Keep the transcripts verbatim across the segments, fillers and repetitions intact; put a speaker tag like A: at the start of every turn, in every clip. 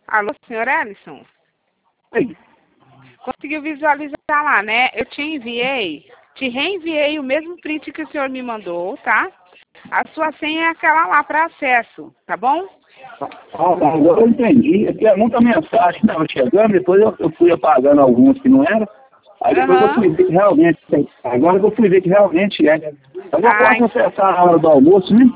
A: Alô, senhor Ellison?
B: Oi.
A: Conseguiu visualizar lá, né? Eu te enviei, te reenviei o mesmo print que o senhor me mandou, tá? A sua senha é aquela lá para acesso, tá bom?
B: Ah, tá, agora eu entendi. Aqui é muita mensagem que estava chegando, depois eu, eu fui apagando alguns que não eram. Aí depois eu
A: Aham.
B: fui ver que realmente, agora que eu fui ver que realmente é. Eu vou
A: Ai,
B: posso acessar a hora do almoço, né?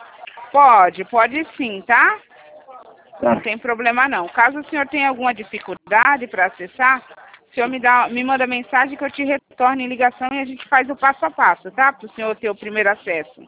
A: pode, pode sim, tá?
B: Tá,
A: Não tem problema não. Caso o senhor tenha alguma dificuldade para acessar, o senhor me, dá, me manda mensagem que eu te retorno em ligação e a gente faz o passo a passo, tá? Para o senhor ter o primeiro acesso.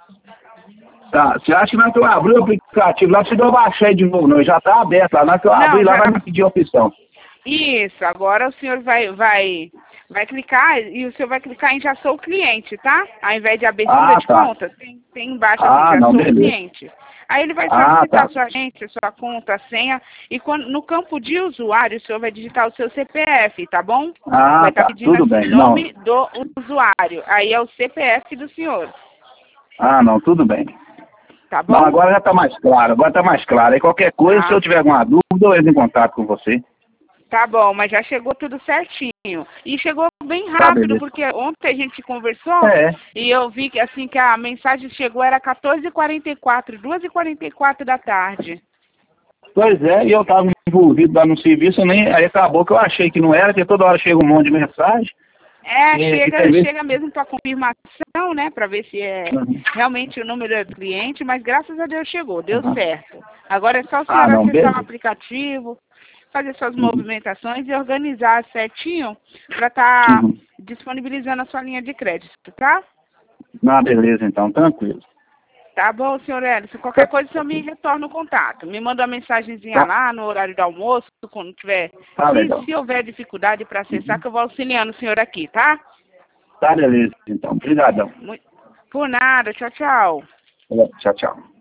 B: tá. Você acha que na hora que eu abri o aplicativo lá, você deu baixar de novo, não? Já está aberto lá. Na hora que eu abri
A: Não,
B: lá,
A: já...
B: vai me pedir a opção.
A: Isso, agora o senhor vai, vai, vai clicar e o senhor vai clicar em já sou cliente, tá? Ao invés de abertura
B: Ah,
A: de
B: tá.
A: conta, tem, tem embaixo assim,
B: Ah,
A: já
B: não,
A: sou
B: beleza.
A: cliente. Aí ele vai
B: Ah,
A: solicitar
B: tá.
A: a sua agência, sua conta, a senha, e quando, no campo de usuário o senhor vai digitar o seu C P F, tá bom? Vai
B: Ah,
A: estar
B: tá.
A: pedindo
B: Tudo
A: assim,
B: bem. Não.
A: nome do usuário. Aí é o C P F do senhor,
B: Ah, não, tudo bem.
A: tá
B: Não,
A: bom?
B: agora já está mais claro, agora está mais claro. Aí qualquer coisa, se eu
A: Tá.
B: tiver alguma dúvida, eu entro em contato com você.
A: Tá bom, mas já chegou tudo certinho. E chegou bem
B: Tá,
A: rápido,
B: beleza.
A: porque ontem a gente conversou
B: É,
A: e eu vi que assim que a mensagem chegou era quatorze e quarenta e quatro, duas e quarenta e quatro da tarde.
B: pois é, e eu estava envolvido lá no serviço, nem, aí acabou que eu achei que não era, porque toda hora chega um monte de mensagem.
A: É,
B: E, e
A: chega,
B: tem vezes...
A: chega mesmo para confirmação, né, para ver se é
B: Uhum.
A: realmente o número do cliente, mas graças a Deus chegou, deu
B: Uhum.
A: certo. Agora é só o
B: Ah,
A: senhor
B: não,
A: acessar o
B: beleza.
A: aplicativo, fazer suas
B: Uhum.
A: movimentações e organizar certinho para estar
B: Uhum.
A: disponibilizando a sua linha de crédito, tá?
B: Ah, beleza, então, tranquilo.
A: Tá bom, senhor Ellison. Qualquer coisa, o senhor me retorna o contato. Me manda uma mensagenzinha
B: Tá,
A: lá no horário do almoço, quando tiver.
B: tá
A: Se,
B: legal.
A: se houver dificuldade para acessar,
B: Uhum.
A: que eu vou auxiliando o senhor aqui, tá?
B: Tá, beleza, então. Obrigadão.
A: Mui- Por nada. Tchau, tchau.
B: Tchau, tchau.